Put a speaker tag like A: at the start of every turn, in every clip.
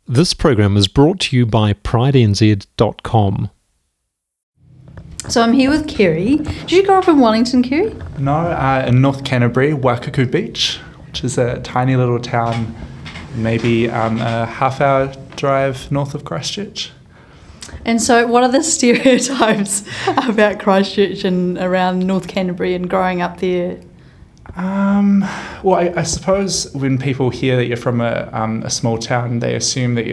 A: This program is brought to you by PrideNZ.com.
B: So I'm here with Kerry. Did you grow up in Wellington, Kerry?
C: No, in North Canterbury, Waikaku Beach, which is a tiny little town, maybe a half-hour drive north of Christchurch.
B: And so what are the stereotypes about Christchurch and around North Canterbury and growing up there?
C: Well, I suppose when people hear that you're from a small town, they assume that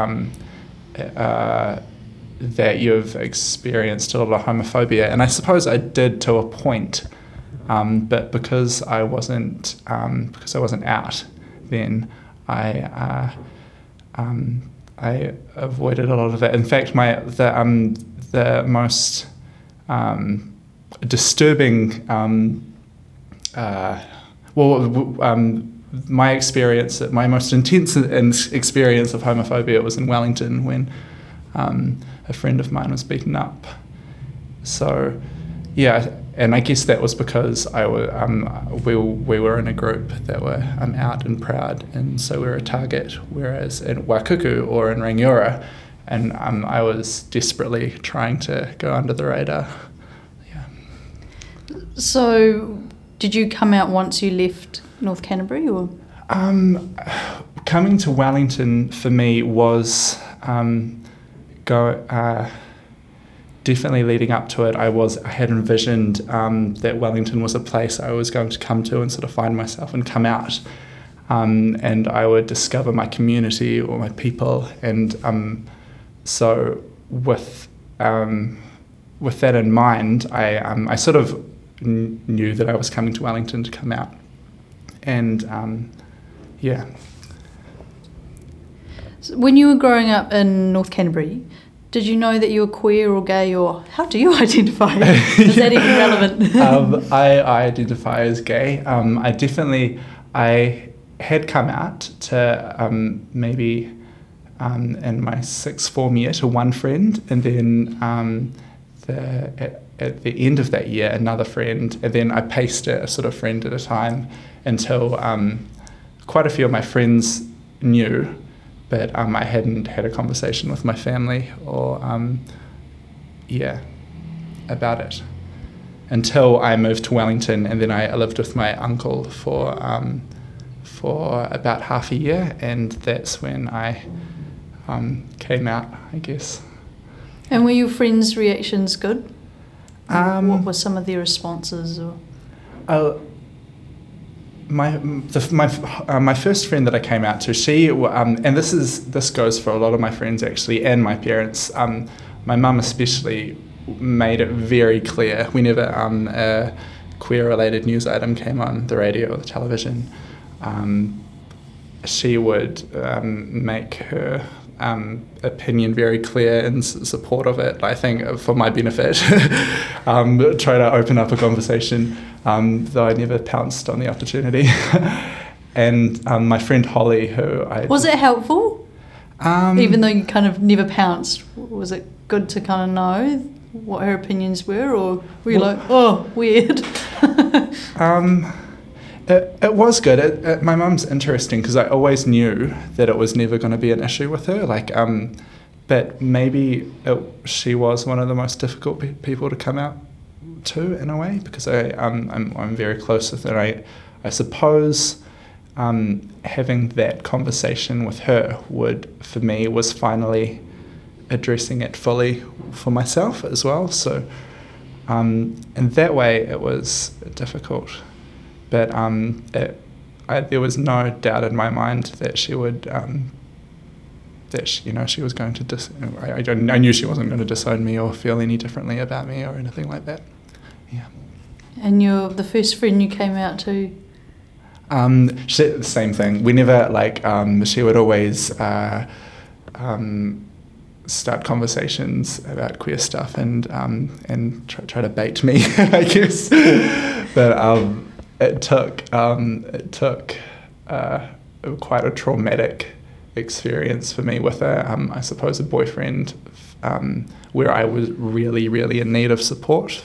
C: you've experienced a lot of homophobia, and I suppose I did to a point, but because I wasn't out, then I avoided a lot of that. In fact, the most disturbing. My experience, my most intense experience of homophobia was in Wellington when a friend of mine was beaten up. So, yeah, and I guess that was because we were in a group that were out and proud, and so we were a target. Whereas in Waikuku or in Rangiora, and I was desperately trying to go under the radar. Yeah.
B: So, did you come out once you left North Canterbury, or?
C: Coming to Wellington for me was definitely leading up to it. I had envisioned that Wellington was a place I was going to come to and sort of find myself and come out, and I would discover my community or my people, and so with that in mind, I sort of knew that I was coming to Wellington to come out, and yeah.
B: So when you were growing up in North Canterbury, did you know that you were queer or gay, or how do you identify? Is that even relevant?
C: I identify as gay. I had come out to maybe in my sixth form year to one friend, and then at the end of that year, another friend, and then I paced it a sort of friend at a time until quite a few of my friends knew, but I hadn't had a conversation with my family or about it until I moved to Wellington, and then I lived with my uncle for about half a year, and that's when I came out, I guess.
B: And were your friends' reactions good? What were some of their responses? Or?
C: My first friend that I came out to, she and this goes for a lot of my friends actually, and my parents. My mum especially made it very clear whenever a queer-related news item came on the radio or the television, she would make her opinion very clear in support of it, I think, for my benefit. Try to open up a conversation, though I never pounced on the opportunity. And my friend Holly, who I...
B: Was it helpful? Even though you kind of never pounced, was it good to kind of know what her opinions were, or were you like, oh, weird?
C: It was good. My mum's interesting because I always knew that it was never going to be an issue with her. But maybe she was one of the most difficult people to come out to in a way, because I'm very close with her. I suppose having that conversation with her for me was finally addressing it fully for myself as well. So in that way it was difficult. But there was no doubt in my mind that she would, she was going to I knew she wasn't going to disown me or feel any differently about me or anything like that. Yeah.
B: And you're the first friend you came out to?
C: The same thing. We never she would always start conversations about queer stuff and try to bait me, I guess. But It took quite a traumatic experience for me with I suppose a boyfriend where I was really, really in need of support.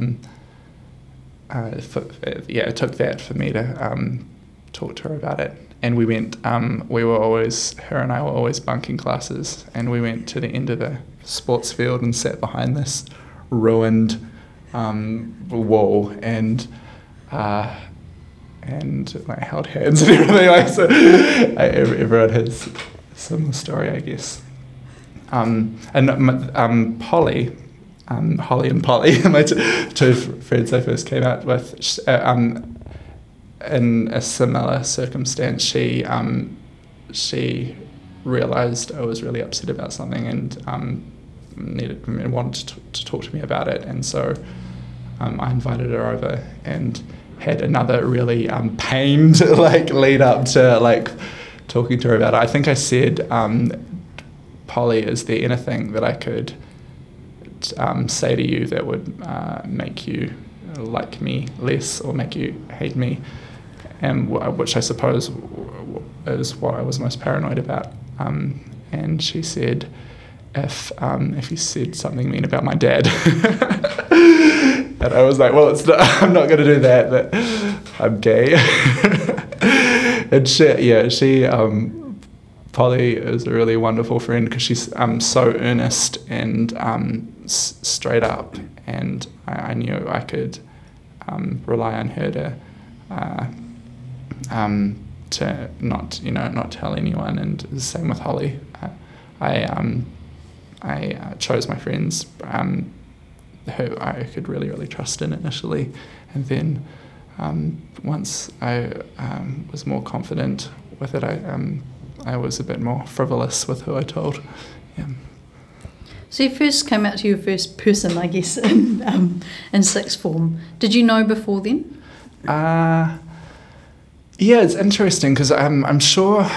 C: It took that for me to talk to her about it, and we went. Her and I were always bunking classes, and we went to the end of the sports field and sat behind this ruined wall and like held hands and everything. Like, so everyone has a similar story, I guess. Polly, Holly and Polly, my two friends I first came out with, in a similar circumstance, she realised I was really upset about something and wanted to talk to me about it, and so I invited her over and had another really pained like lead up to like talking to her about it. I think I said, Polly, is there anything that I could say to you that would make you like me less or make you hate me, and which I suppose is what I was most paranoid about. And she said, if you said something mean about my dad. And I was like, well, I'm not going to do that, but I'm gay. And she Polly is a really wonderful friend because she's so earnest and straight up, and I knew I could rely on her to not tell anyone. And the same with Holly. I chose my friends who I could really trust in initially, and then once I was more confident with it, I was a bit more frivolous with who I told. Yeah.
B: So you first came out to your first person, I guess, in sixth form. Did you know before then?
C: Yeah, it's interesting because I'm sure.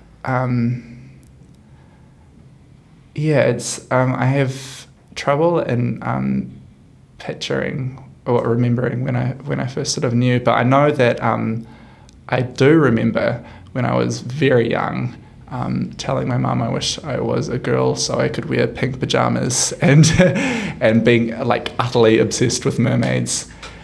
C: It's I have trouble in picturing or remembering when I first sort of knew, but I know that I do remember when I was very young telling my mum I wish I was a girl so I could wear pink pajamas and being like utterly obsessed with mermaids.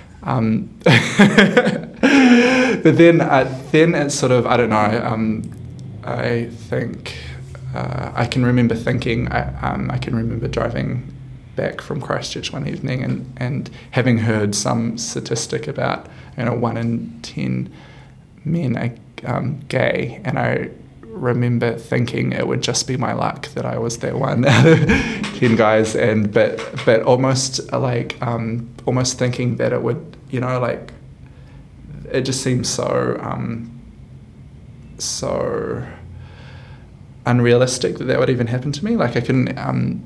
C: But then it's sort of, I don't know, I think I can remember thinking, I can remember driving back from Christchurch one evening and having heard some statistic about 1 in 10 men are gay, and I remember thinking it would just be my luck that I was that one out of 10 guys, and but almost like almost thinking that it would, like, it just seems so unrealistic that would even happen to me. Like I couldn't,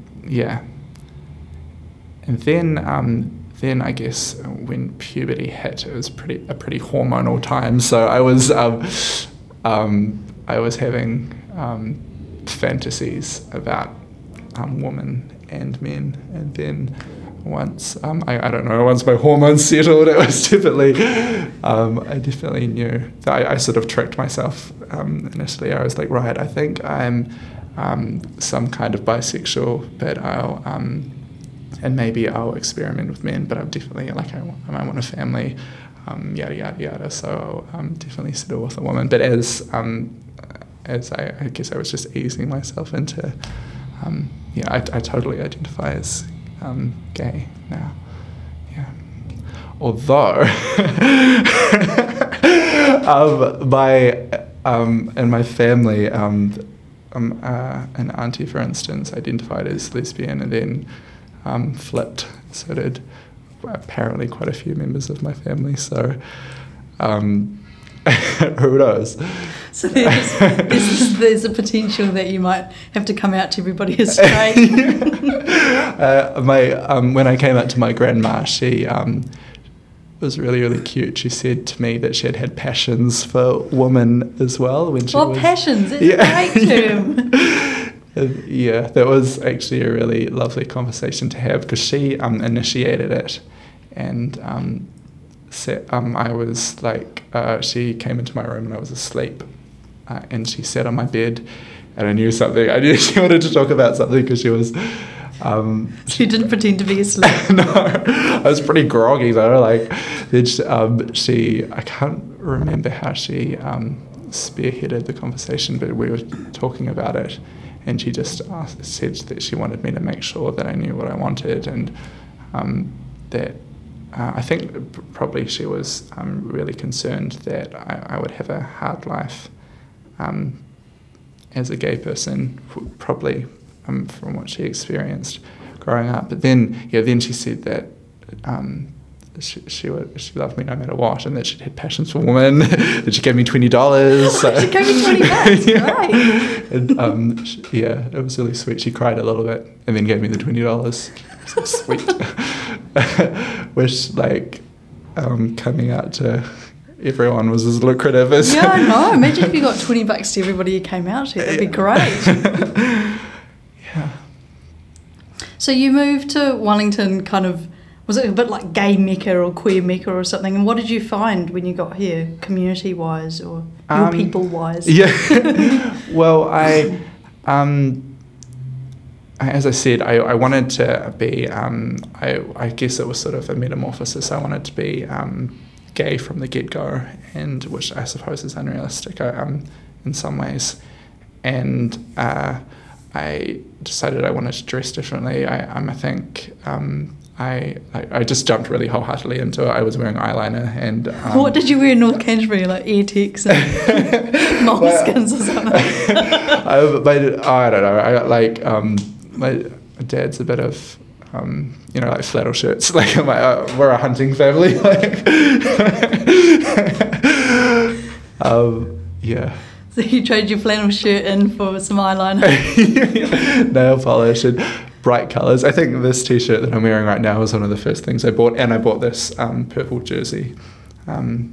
C: And then I guess when puberty hit, it was a pretty hormonal time. So I was having fantasies about women and men, and then once I don't know, once my hormones settled, it was definitely I definitely knew that I sort of tricked myself initially. I was like, right, I think I'm some kind of bisexual, but I'll and maybe I'll experiment with men, but I'm definitely like I might want a family, yada yada yada. So I'll definitely settle with a woman. But as I guess I was just easing myself into I totally identify as gay now. Yeah. Although in my family, an auntie, for instance, identified as lesbian and then flipped. So did apparently quite a few members of my family. So who knows?
B: So there's a potential that you might have to come out to everybody as straight.
C: When I came out to my grandma, she was really, really cute. She said to me that she had passions for women as well. When she was
B: passions? It's a great term.
C: Yeah, that was actually a really lovely conversation to have because she initiated it, and I was like, she came into my room and I was asleep, and she sat on my bed, and I knew something. I knew she wanted to talk about something because she was.
B: She didn't pretend to be asleep.
C: No, I was pretty groggy though. Like, then I can't remember how she spearheaded the conversation, but we were talking about it, and she just said that she wanted me to make sure that I knew what I wanted, and that I think probably she was really concerned that I would have a hard life as a gay person, probably from what she experienced growing up. But then she said that she loved me no matter what, and that she'd had passions for women. That she gave me $20.
B: She gave me $20.
C: Yeah.
B: Right.
C: And, it was really sweet. She cried a little bit and then gave me the $20. So sweet. Which coming out to everyone was as lucrative as.
B: Yeah, I know. Imagine if you got $20 to everybody you came out to. That'd be great.
C: Yeah.
B: So you moved to Wellington, kind of. Was it a bit like gay Mecca or queer Mecca or something? And what did you find when you got here, community-wise or your people-wise?
C: Yeah. Well, as I said, I wanted to be, I guess it was sort of a metamorphosis. I wanted to be gay from the get-go, and which I suppose is unrealistic in some ways. And I decided I wanted to dress differently. I just jumped really wholeheartedly into it. I was wearing eyeliner and...
B: what did you wear in North Canterbury? Like Airtex and moleskins or something?
C: I don't know. My dad's a bit of... like flannel shirts. We're a hunting family. Yeah.
B: So you trade your flannel shirt in for some eyeliner?
C: Nail polish and bright colours. I think this T-shirt that I'm wearing right now was one of the first things I bought, and I bought this purple jersey. But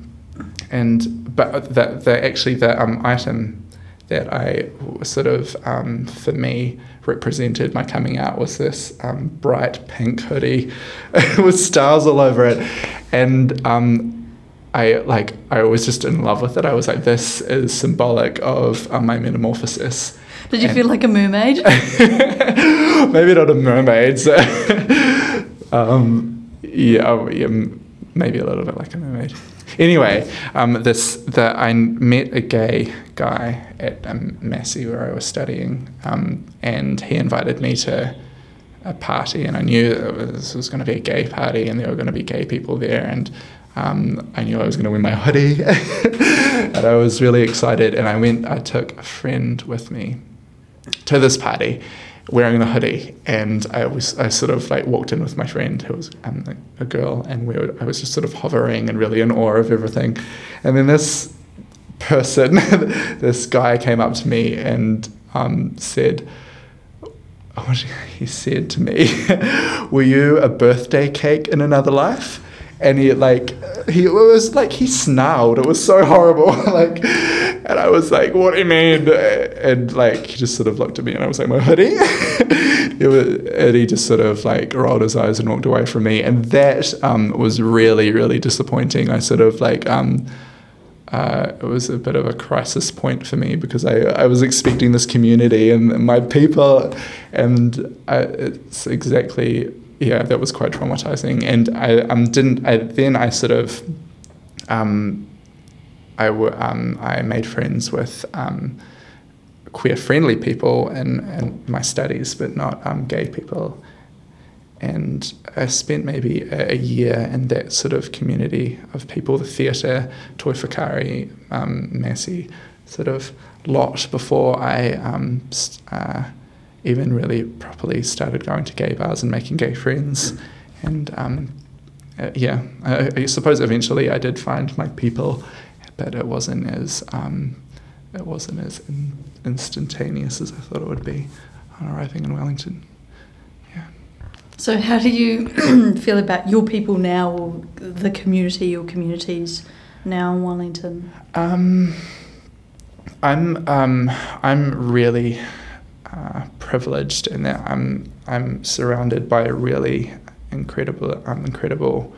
C: the item that I sort of, for me, represented my coming out was this bright pink hoodie with stars all over it, and I was just in love with it. I was like, this is symbolic of my metamorphosis.
B: Did you feel like a mermaid?
C: Maybe not a mermaid. So maybe a little bit like a mermaid. Anyway, I met a gay guy at Massey where I was studying, and he invited me to a party, and I knew this was going to be a gay party, and there were going to be gay people there, and I knew I was going to wear my hoodie, and I was really excited. And I took a friend with me to this party, wearing the hoodie, and I sort of walked in with my friend who was a girl, and I was just sort of hovering and really in awe of everything. And then this person, this guy came up to me and said, he said to me, "Were you a birthday cake in another life?" And he snarled. It was so horrible. And I was like, "What do you mean?" And he just sort of looked at me, and I was like, "My hoodie." And he just sort of rolled his eyes and walked away from me. And that was really, really disappointing. I sort of it was a bit of a crisis point for me, because I was expecting this community and my people, and it's exactly. Yeah, that was quite traumatizing, and I made friends with queer-friendly people in my studies, but not gay people, and I spent maybe a year in that sort of community of people, the theatre, Toi Whakaari, Massey sort of lot, before I even really properly started going to gay bars and making gay friends. And I suppose eventually I did find my people, but it wasn't as instantaneous as I thought it would be on arriving in Wellington. Yeah.
B: So how do you feel about your people now, or the community or communities now in Wellington?
C: I'm really privileged in that I'm surrounded by a really incredible,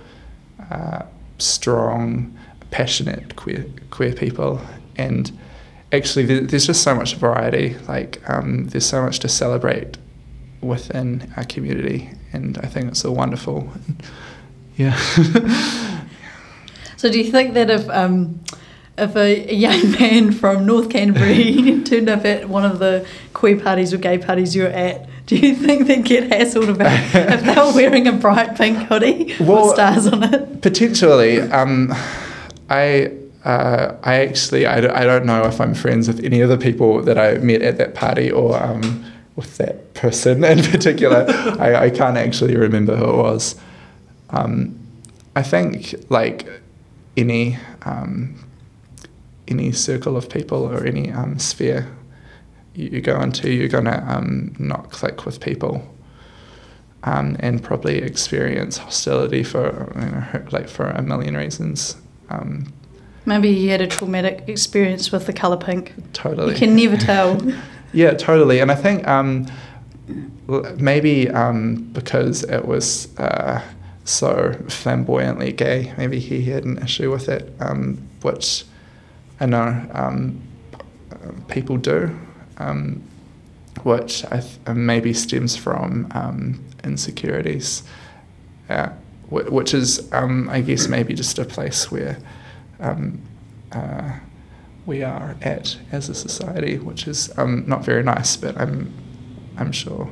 C: strong, passionate queer people, and actually there's just so much variety. There's so much to celebrate within our community, and I think it's so wonderful. Yeah.
B: So do you think that if a young man from North Canterbury turned up at one of the queer parties or gay parties you're at, do you think they'd get hassled about if they were wearing a bright pink hoodie with stars on it?
C: Potentially. I actually don't know if I'm friends with any of the people that I met at that party or with that person in particular. I can't actually remember who it was. I think like any circle of people or any sphere you go into, you're gonna not click with people, and probably experience hostility for for a million reasons.
B: Maybe he had a traumatic experience with the colour pink.
C: Totally.
B: You can never tell.
C: Yeah, totally. And I think maybe because it was so flamboyantly gay, maybe he had an issue with it, which I know people do, which maybe stems from insecurities, which is, I guess, maybe just a place where we are at as a society, which is not very nice. But I'm sure,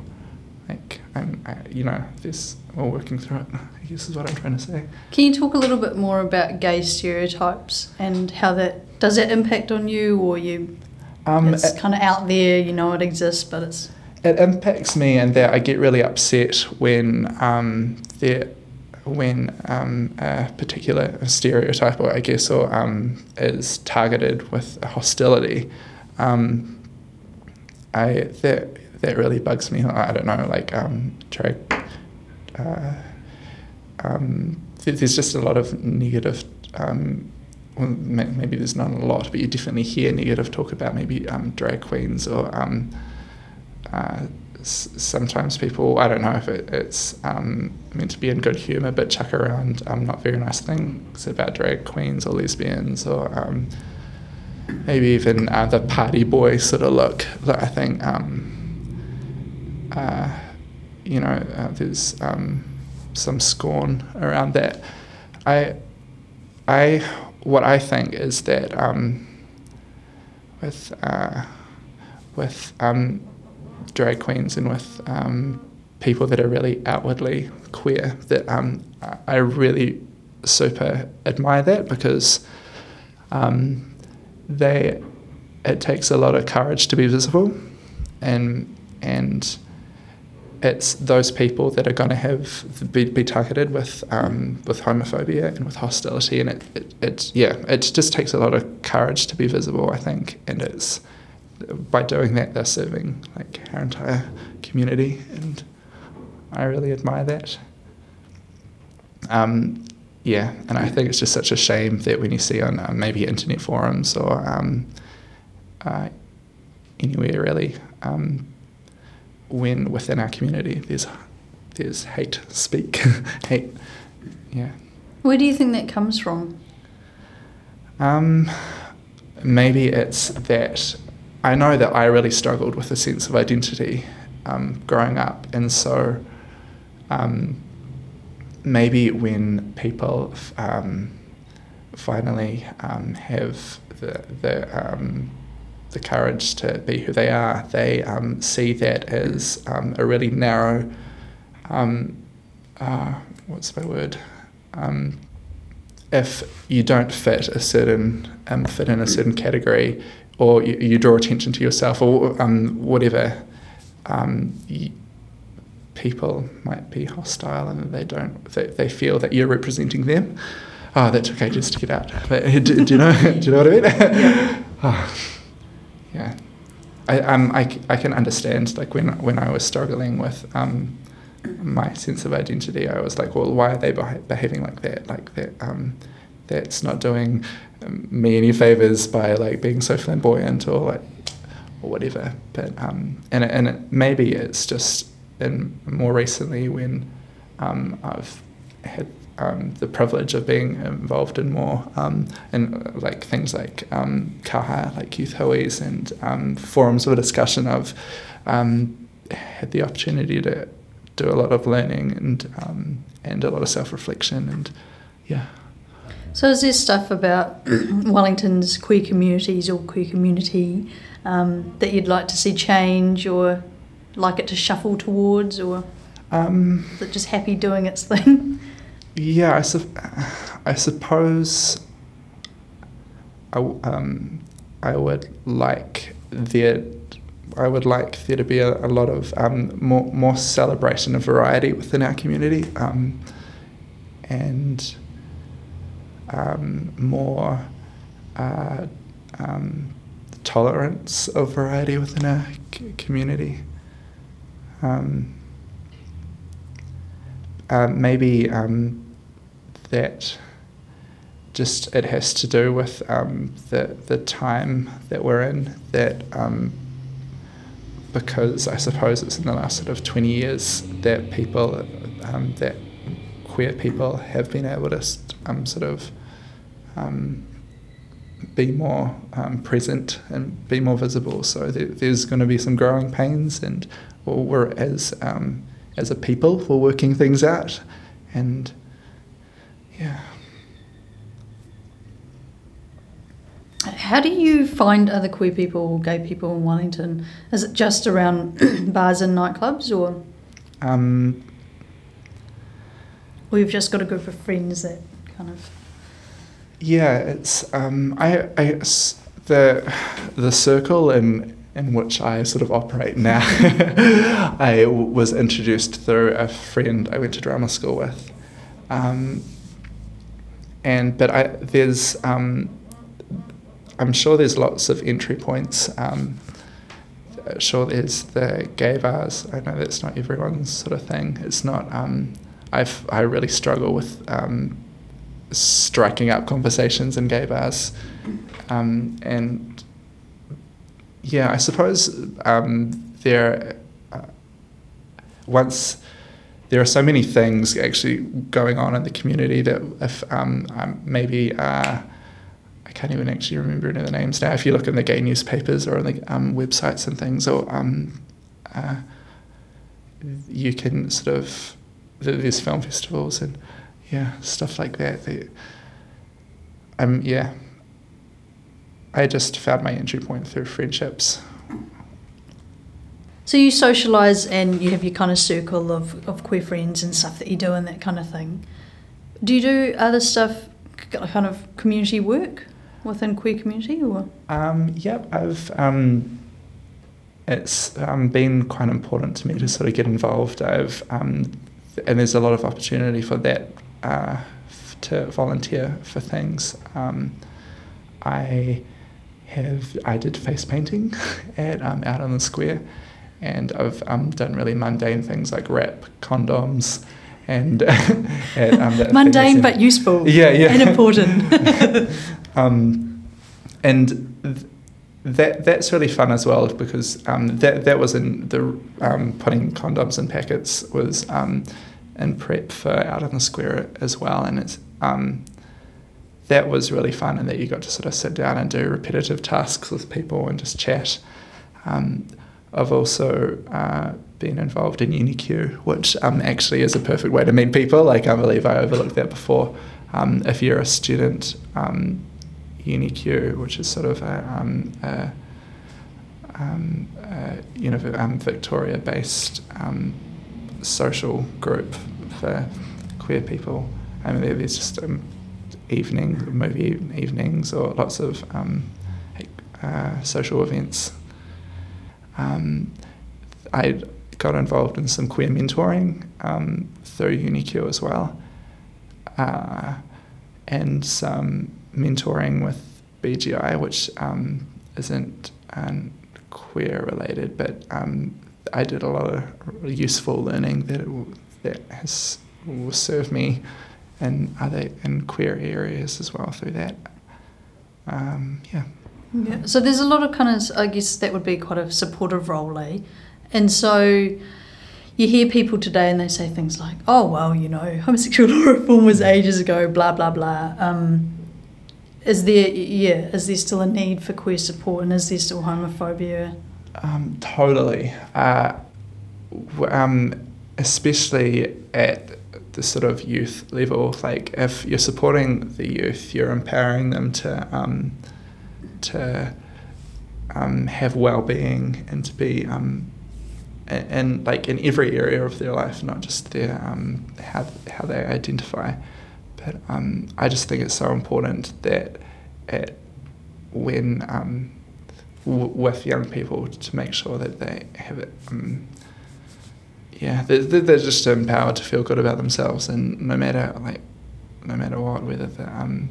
C: we're working through it, I guess is what I'm trying to say.
B: Can you talk a little bit more about gay stereotypes and how does that impact on you, or it's kind of out there, it exists, but it's...
C: It impacts me in that I get really upset when a particular stereotype, or is targeted with there's really bugs me. I don't know, drag. There's just a lot of negative. Well, maybe there's not a lot, but you definitely hear negative talk about maybe drag queens or sometimes people, I don't know if it's meant to be in good humour, but chuck around not very nice things about drag queens or lesbians, or maybe even the party boy sort of look. I think there's some scorn around that. What I think is that with drag queens and with people that are really outwardly queer, that I really super admire that, because it takes a lot of courage to be visible, and it's those people that are going to be targeted with homophobia and with hostility, and it just takes a lot of courage to be visible, I think, and it's by doing that they're serving our entire community, and I really admire that. And I think it's just such a shame that when you see on maybe internet forums or anywhere really, when within our community there's hate speak, hate, yeah.
B: Where do you think that comes from?
C: Maybe it's that I know that I really struggled with a sense of identity growing up, and so maybe when people finally have the courage to be who they are, they see that as a really narrow, what's my word? If you don't fit in a certain category, or you draw attention to yourself, or whatever, people might be hostile, and they feel that you're representing them. Oh, that took ages to get out. But do you know what I mean? Yeah. Yeah. I can understand, when I was struggling with my sense of identity, I was like, well, why are they behaving like that? That's not doing me any favors by being so flamboyant or whatever. But maybe it's just more recently when I've had the privilege of being involved in more in things like kaha, youth hoi's, and forums of discussion. I've had the opportunity to do a lot of learning and a lot of self-reflection, and yeah.
B: So is there stuff about Wellington's queer communities or queer community that you'd like to see change or like it to shuffle towards, or is it just happy doing its thing?
C: Yeah, I suppose I would like there to be a lot of more celebration of variety within our community, and more tolerance of variety within our community. Maybe that just it has to do with the time that we're in, that because I suppose it's in the last sort of 20 years that people, that queer people have been able to sort of be more present and be more visible. So there's going to be some growing pains, and we're as a people, we're working things out, and yeah.
B: How do you find other queer people or gay people in Wellington? Is it just around bars and nightclubs, or you've just got a group of friends that kind of?
C: Yeah, it's the circle in which I sort of operate now. I was introduced through a friend I went to drama school with, there's I'm sure there's lots of entry points. Sure, there's the gay bars. I know that's not everyone's sort of thing. It's not. I really struggle with striking up conversations in gay bars, and yeah, I suppose there are so many things actually going on in the community that if maybe. I can't even actually remember any of the names now. If you look in the gay newspapers or on the websites and things, or you can sort of, there's film festivals and stuff like that. I just found my entry point through friendships.
B: So you socialise and you have your kind of circle of queer friends and stuff that you do and that kind of thing. Do you do other stuff, kind of community work within queer community, or?
C: Yep, I've it's been quite important to me to sort of get involved. And there's a lot of opportunity for that, to volunteer for things. I did face painting at out on the square, and I've done really mundane things like wrap condoms. And
B: mundane but useful, and important.
C: That's really fun as well, because that was in the putting condoms in packets was in prep for Out on the Square as well, and it's that was really fun, and that you got to sort of sit down and do repetitive tasks with people and just chat. I've also been involved in UniQ, which actually is a perfect way to meet people. I can't believe I overlooked that before. If you're a student, UniQ, which is sort of a Victoria-based social group for queer people. I mean, there's just movie evenings, or lots of social events. I got involved in some queer mentoring through UniQ as well, and some mentoring with BGI, which isn't queer related, but I did a lot of useful learning that will serve me in queer areas as well through that.
B: Yeah. So there's a lot of kind of, I guess that would be quite a supportive role, eh? And so you hear people today and they say things like, oh, well, homosexual law reform was ages ago, blah, blah, blah. Is there still a need for queer support, and is there still homophobia?
C: Totally. Especially at the sort of youth level. Like if you're supporting the youth, you're empowering them to have well-being and to be and like in every area of their life, not just their how they identify. But I just think it's so important that when with young people to make sure that they have it. They're just empowered to feel good about themselves, and no matter what, whether they're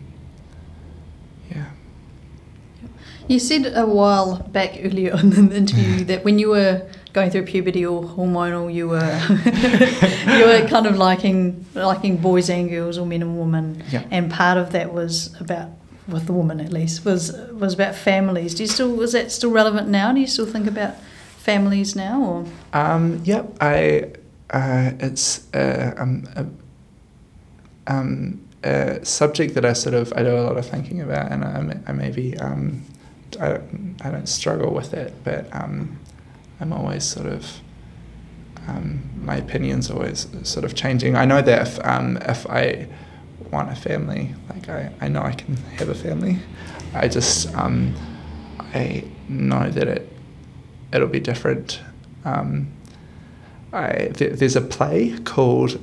B: You said a while back earlier in the interview that when you were going through puberty or hormonal, you were you were kind of liking boys and girls or men and women, and part of that was about, with the woman at least, was about families. Is that still relevant now? Do you still think about families now, or?
C: It's a subject that I do a lot of thinking about, and I maybe I don't struggle with it, but I'm always sort of my opinion's always sort of changing. I know that if I want a family, like I know I can have a family. I just I know that it'll be different. There's a play called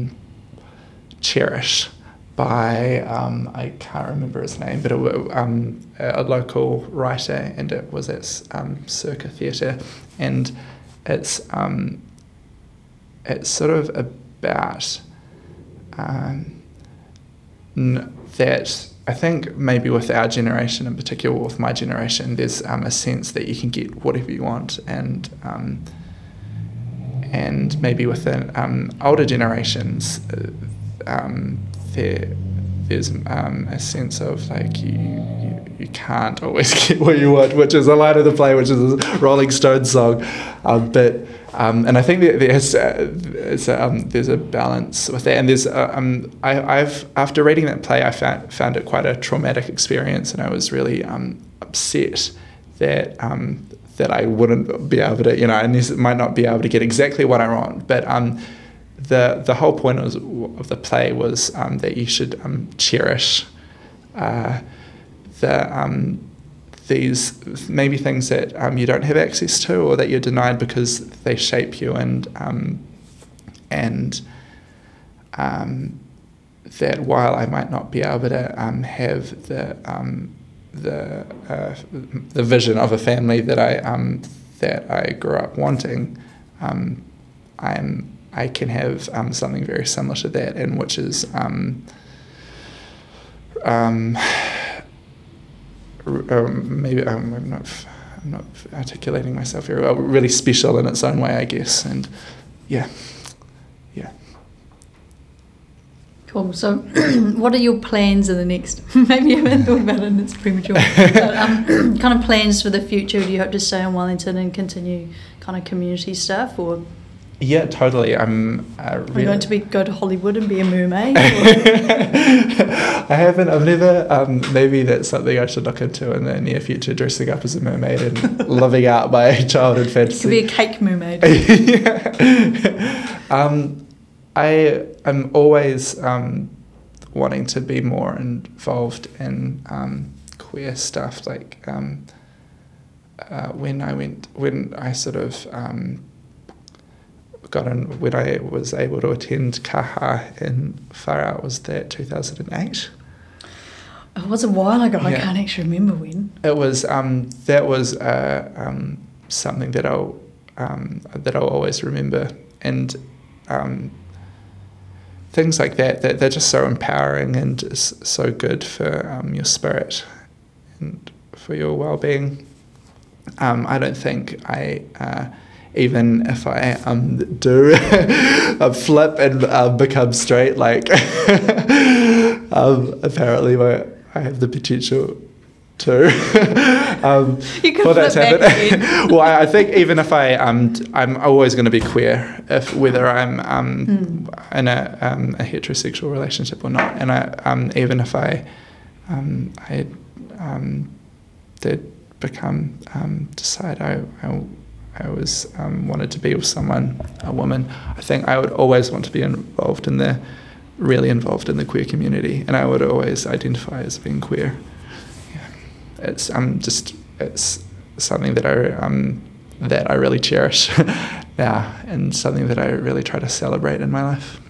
C: Cherish by I can't remember his name, but a local writer, and it was at Circa Theatre, and it's sort of about that I think maybe with our generation in particular, with my generation, there's a sense that you can get whatever you want, and maybe within older generations, there's a sense of like you can't always get what you want, which is a line of the play, which is a Rolling Stones song, and I think there's a balance with that, and there's I've after reading that play, I found it quite a traumatic experience, and I was really upset that I wouldn't be able to, and this might not be able to get exactly what I want, but the whole point of the play was that you should cherish these maybe things that you don't have access to, or that you're denied because they shape you, and that while I might not be able to have the vision of a family that I grew up wanting, I can have something very similar to that, and which is maybe I'm not articulating myself very well. Really special in its own way, I guess, and yeah.
B: Cool. So, what are your plans in the next? Maybe you haven't thought about it, and it's premature. But, kind of plans for the future. Do you hope to stay in Wellington and continue kind of community stuff, or?
C: Yeah, totally.
B: Are you going to go to Hollywood and be a mermaid?
C: I haven't. I've never. Maybe that's something I should look into in the near future. Dressing up as a mermaid and living out my childhood fantasy.
B: You could be a cake mermaid.
C: I'm always wanting to be more involved in queer stuff. Like when I sort of when I was able to attend Kaha in Whara, was that 2008?
B: It was a while ago. Yeah. I can't actually remember when.
C: It was that was something that I'll always remember, and things like that they're just so empowering and so good for your spirit and for your well-being. I don't think even if I do flip and become straight, like apparently I have the potential to
B: you can flip back again.
C: Well, I think even if I'm always going to be queer, if whether I'm in a heterosexual relationship or not, and even if I did become decide I I always wanted to be with someone, a woman. I think I would always want to be really involved in the queer community, and I would always identify as being queer. Yeah. It's something that I really cherish now, and something that I really try to celebrate in my life.